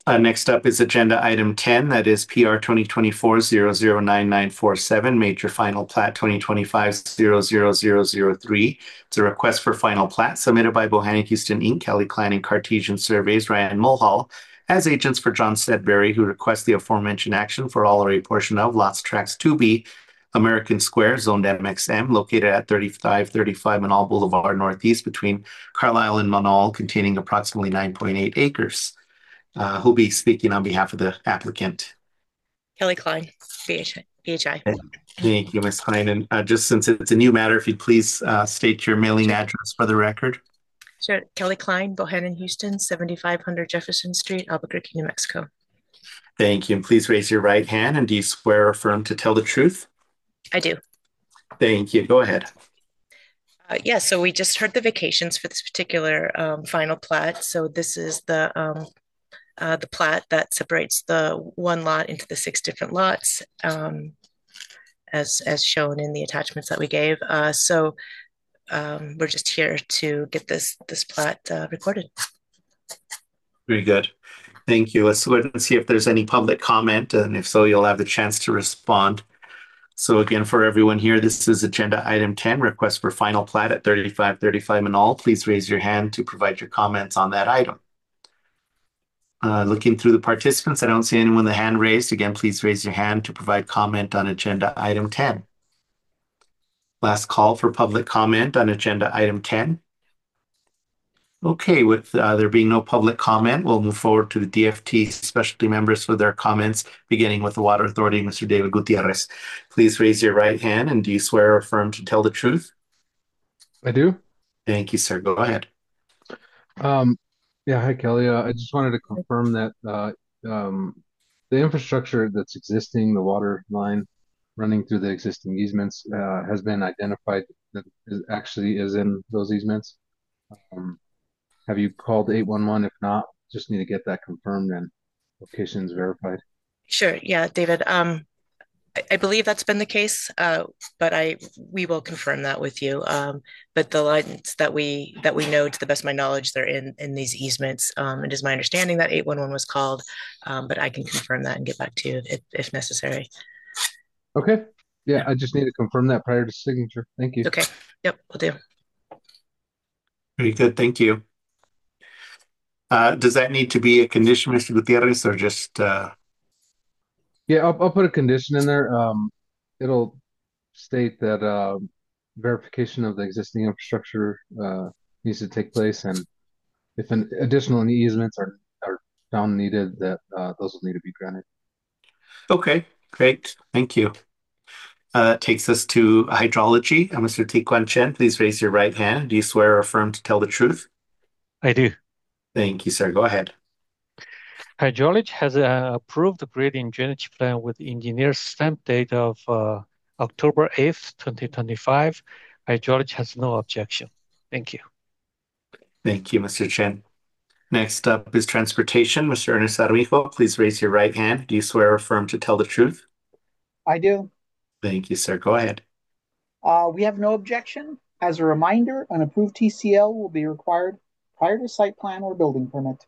Next up is agenda item 10, that is PR 2024-009947, Major Final Plat 2025-00003. It's a request for final plat submitted by Bohannon Houston Inc., Kelly Klein and Cartesian Surveys, Ryan Mulhall, as agents for John Sedberry, who request the aforementioned action for all or a portion of lots tracks 2B, American Square, zoned MXM, located at 3535 Manal Boulevard Northeast between Carlisle and Manal, containing approximately 9.8 acres. Who'll be speaking on behalf of the applicant? Kelly Klein, BHI. Thank you, Ms. Klein. And just since it's a new matter, if you'd please state your mailing Sure. address for the record. Sure. Kelly Klein, Bohannon, Houston, 7500 Jefferson Street, Albuquerque, New Mexico. Thank you. And please raise your right hand. And do you swear or affirm to tell the truth? I do. Thank you. Go ahead. Yeah, so we just heard the vacations for this particular final plat. So this is the plat that separates the one lot into the six different lots, as shown in the attachments that we gave. We're just here to get this plat recorded. Very good. Thank you. Let's go ahead and see if there's any public comment. And if so, you'll have the chance to respond. So again, for everyone here, this is agenda item 10, request for final plat at 3535 Manal. Please raise your hand to provide your comments on that item. Looking through the participants, I don't see anyone with a hand raised. Again, please raise your hand to provide comment on agenda item 10. Last call for public comment on agenda item 10. Okay, with there being no public comment, we'll move forward to the DFT specialty members for their comments, beginning with the Water Authority, Mr. David Gutierrez. Please raise your right hand, and do you swear or affirm to tell the truth? I do. Thank you, sir. Go ahead. Um, yeah, hi, Kelly. I just wanted to confirm that the infrastructure that's existing, the water line running through the existing easements, has been identified that actually is in those easements. Have you called 811? If not, just need to get that confirmed and locations verified. Sure. Yeah, David. I believe that's been the case, but we will confirm that with you. But the lines that we know, to the best of my knowledge, they're in these easements. It is my understanding that 811 was called, but I can confirm that and get back to you if necessary. Okay. Yeah, I just need to confirm that prior to signature. Thank you. Okay. Yep, we'll do. Very good. Thank you. Does that need to be a condition, Mr. Gutierrez, or just Yeah, I'll put a condition in there. It'll state that verification of the existing infrastructure needs to take place, and if an additional easements are found needed, that those will need to be granted. Okay, great. Thank you. That takes us to hydrology. Mr. Tikuan Chen, please raise your right hand. Do you swear or affirm to tell the truth? I do. Thank you, sir. Go ahead. Hydrology has approved the gradient drainage plan with engineer's stamp date of October 8th, 2025. Hydrology has no objection. Thank you. Thank you, Mr. Chen. Next up is transportation. Mr. Ernest Armijo, please raise your right hand. Do you swear or affirm to tell the truth? I do. Thank you, sir. Go ahead. We have no objection. As a reminder, an approved TCL will be required prior to site plan or building permit.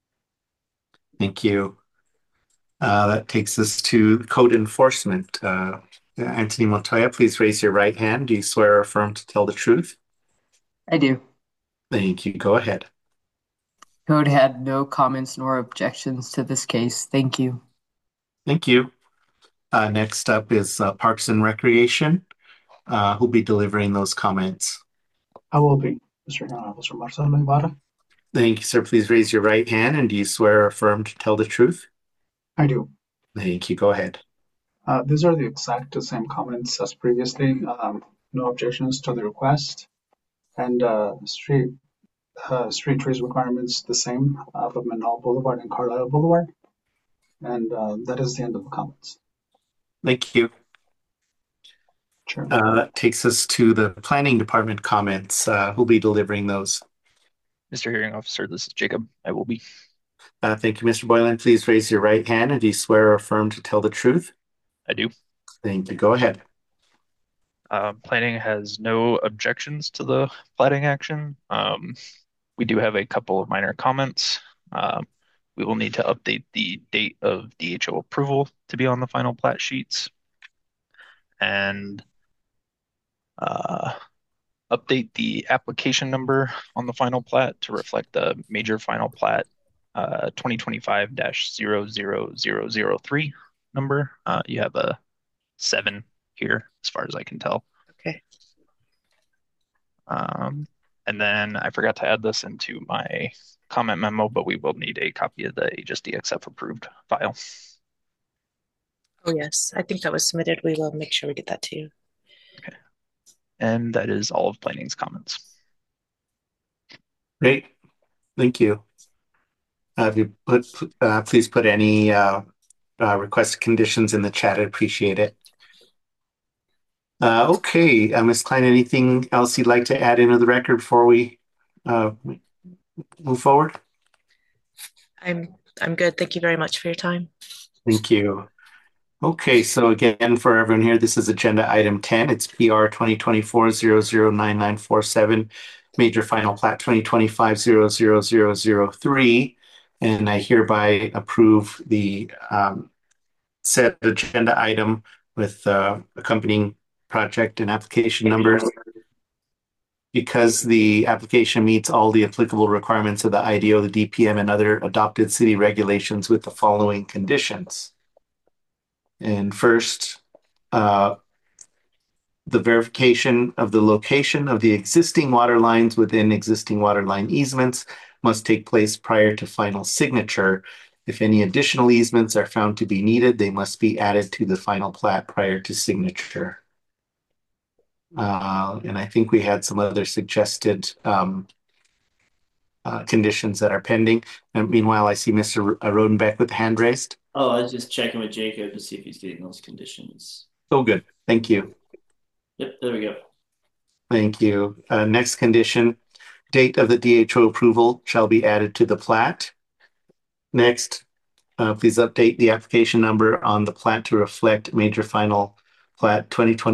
Thank you. That takes us to code enforcement. Anthony Montoya, please raise your right hand. Do you swear or affirm to tell the truth? I do. Thank you. Go ahead. Code had no comments nor objections to this case. Thank you. Thank you. Next up is Parks and Recreation. Who'll be delivering those comments? I will be, Mr. Officer Marcelo Ibarra. Thank you, sir. Please raise your right hand, and do you swear or affirm to tell the truth? I do. Thank you. Go ahead. These are the exact same comments as previously. No objections to the request. And street trees requirements the same for Menal Boulevard and Carlisle Boulevard. And that is the end of the comments. Thank you. Sure. That takes us to the planning department comments. Who'll be delivering those? Mr. Hearing Officer, this is Jacob. I will be. Thank you, Mr. Boylan. Please raise your right hand, and do you swear or affirm to tell the truth? I do. Thank you. Go ahead. Planning has no objections to the plating action. We do have a couple of minor comments. We will need to update the date of DHO approval to be on the final plat sheets and update the application number on the final plat to reflect the major final plat 2025-00003 number. You have a 7 here, as far as I can tell. Okay. And then I forgot to add this into my comment memo, but we will need a copy of the Aegis DXF approved file. Oh, yes. I think that was submitted. We will make sure we get that to you. Okay. And that is all of planning's comments. Great. Thank you. If you please put any requested conditions in the chat. I'd appreciate it. Okay, Ms. Klein, anything else you'd like to add into the record before we move forward? I'm good. Thank you very much for your time. Thank you. Okay, so again, for everyone here, this is agenda item 10. It's PR 2024-009947, major final plat 2025-00003. And I hereby approve the said agenda item with accompanying project and application numbers. Because the application meets all the applicable requirements of the IDO, the DPM, and other adopted city regulations with the following conditions. And first, the verification of the location of the existing water lines within existing water line easements must take place prior to final signature. If any additional easements are found to be needed, they must be added to the final plat prior to signature. And I think we had some other suggested conditions that are pending. And meanwhile, I see Mr. Rodenbeck with the hand raised. Oh, I was just checking with Jacob to see if he's getting those conditions. Oh, good. Thank you. Yep, there we go. Thank you. Next condition, date of the DHO approval shall be added to the plat. Next, please update the application number on the plat to reflect major final plat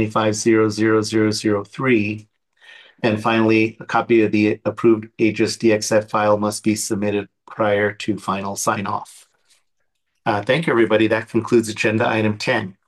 2025-00003. And finally, a copy of the approved Aegis DXF file must be submitted prior to final sign-off. Thank you, everybody. That concludes agenda item 10.